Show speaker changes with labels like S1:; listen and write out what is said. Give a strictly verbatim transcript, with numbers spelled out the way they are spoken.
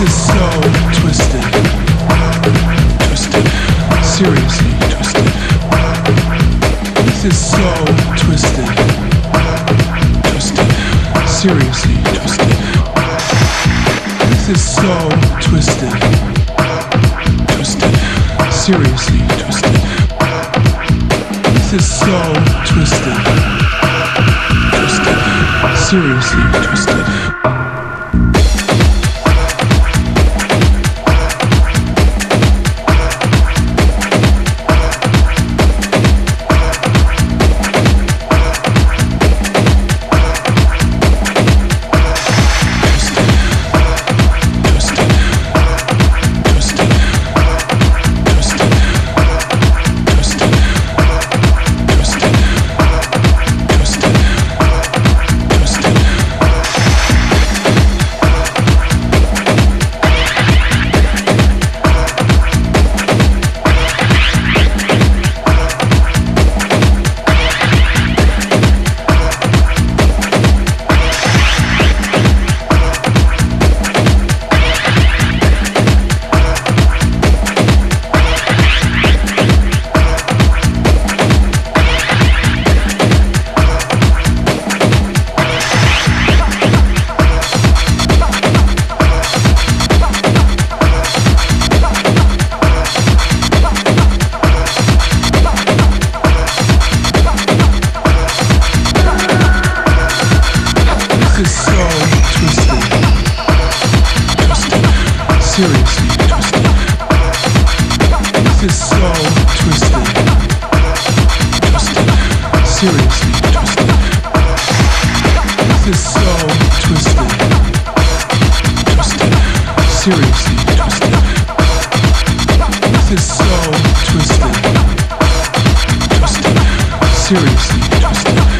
S1: is so twisted, twisted, seriously twisted. This is so twisted, twisted, seriously twisted. This is so twisted, twisted, seriously twisted. This is so twisted, twisted, seriously twisted. Seriously twisted. This is so twisted, twisted, seriously twisted. This is so twisted, twisted, seriously twisted. This is so twisted, twisted, seriously twisted.